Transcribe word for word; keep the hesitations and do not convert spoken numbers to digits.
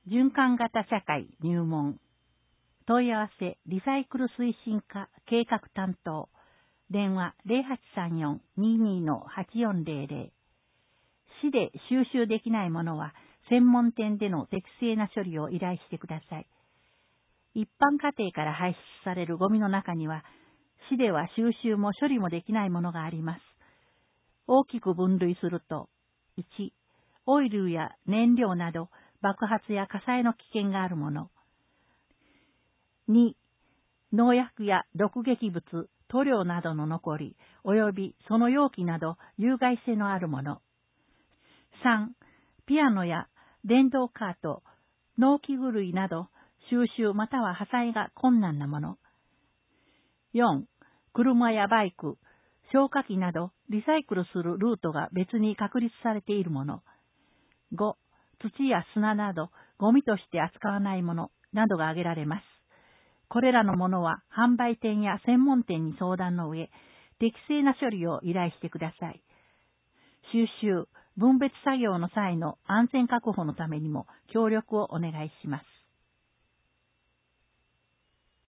循環型社会入門。問い合わせリサイクル推進課計画担当。電話 ゼロはちさんよん にーにー はちよんゼロゼロ。市で収集できないものは専門店での適正な処理を依頼してください。一般家庭から排出されるゴミの中には、市では収集も処理もできないものがあります。大きく分類すると、いち、オイルや燃料など爆発や火災の危険があるもの。に、農薬や毒劇物、塗料などの残り、及びその容器など有害性のあるもの。さん、ピアノや電動カート、農機具類など収集または破砕が困難なもの。よん、車やバイク、消火器などリサイクルするルートが別に確立されているもの。ご、土や砂などゴミとして扱わないものなどが挙げられます。これらのものは販売店や専門店に相談の上、適正な処理を依頼してください。収集、分別作業の際の安全確保のためにも協力をお願いします。